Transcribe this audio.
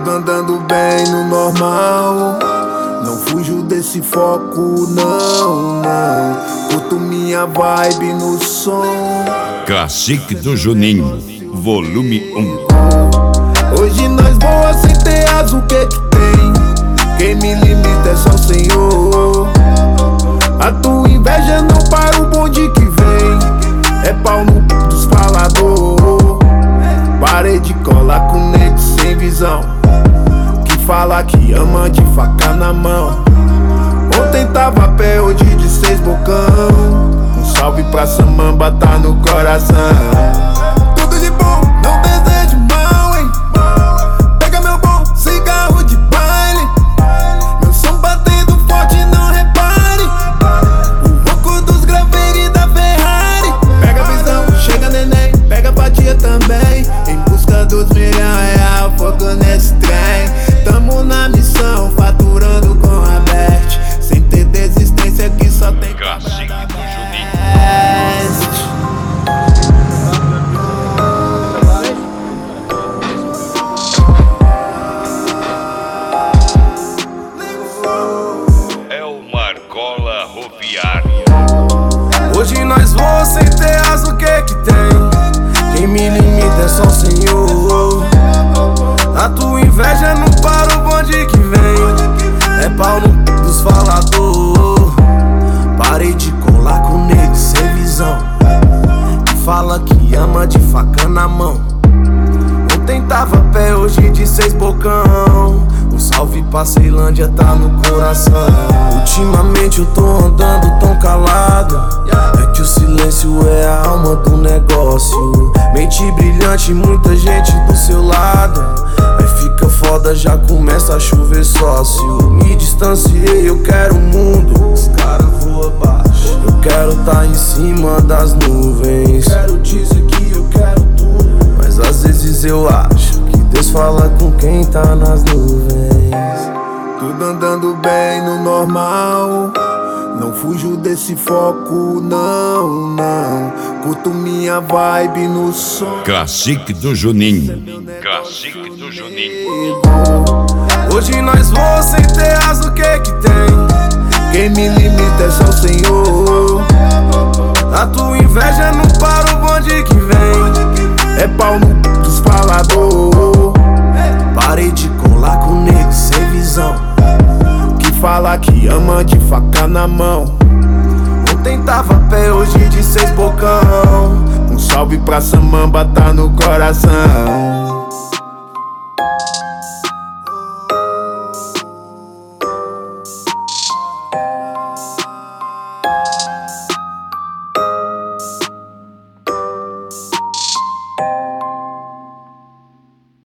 Tudo andando bem no normal, não fujo desse foco, não, não. Curto minha vibe no som. Cacique do Juninho, volume 1. Hoje nós voa sem ter asa, o que tem? Quem me limita é só o Senhor. A tua inveja não para o bonde que vem. É pau no dos falador. Parede cola com nego sem visão, que fala que ama de faca na mão. Ontem tava a pé, hoje de 6 bocão. Um salve pra Samamba, tá no coração. Tudo de bom, não desejo mal, hein? Pega meu bom cigarro de baile. Meu som batendo forte, não repare. O ronco dos graveiros e da Ferrari. Pega a visão, chega neném, pega a fatia também. Em busca dos R$1.000.000, fogo nesse trem. Tamo na missão, faturando com a Bert. Sem ter desistência que só tem Cacique do Juninho. É o Marcola Roviário. Hoje nós voa sem ter asa, o que tem? Quem me limita é só o Senhor. A tua inveja não para o bonde que vem. É pau no dos falador. Parei de colar com nego sem visão, que fala que ama de faca na mão. Ontem tava a pé, hoje de 6 bocão. Um salve pra Ceilândia, tá no coração. Ultimamente eu tô andando tão calado, é que o silêncio é a alma do negócio. Mente brilhante, muita gente do seu lado. Aí fica foda, já começa a chover sócio. Me distanciei, eu quero o mundo, os caras voam abaixo. Eu quero tá em cima das nuvens. Quero dizer que eu quero tudo, mas às vezes eu acho que Deus fala com quem tá nas nuvens. Tudo andando bem no normal, não fujo desse foco, não, não. Curto minha vibe no som. Cacique do Juninho. Cacique do Juninho. Hoje nós voa sem ter asa, o que tem? Quem me limita é só o Senhor. A tua inveja não para o bonde que vem. É pau no dos falador. Parei de colar com nego sem visão, que fala que ama de faca na mão. Ontem tava a pé, hoje de 6 bocão. Um salve pra Samamba, tá no coração.